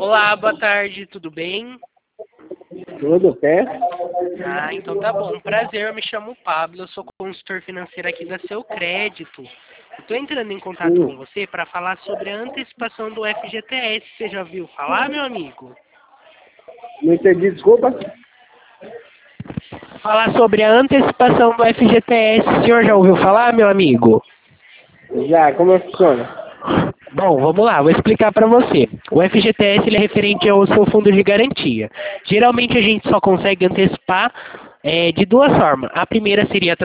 Olá, boa tarde, tudo bem? Tudo certo? Ah, então tá bom. Prazer, eu me chamo Pablo, eu sou consultor financeiro aqui da Seu Crédito. Eu tô entrando em contato com você para falar sobre a antecipação do FGTS. Você já ouviu falar, meu amigo? Não entendi, desculpa. Falar sobre a antecipação do FGTS. O senhor já ouviu falar, meu amigo? Já, como funciona? Bom, vamos lá, vou explicar para você. O FGTS ele é referente ao seu fundo de garantia. Geralmente a gente só consegue antecipar de duas formas. A primeira seria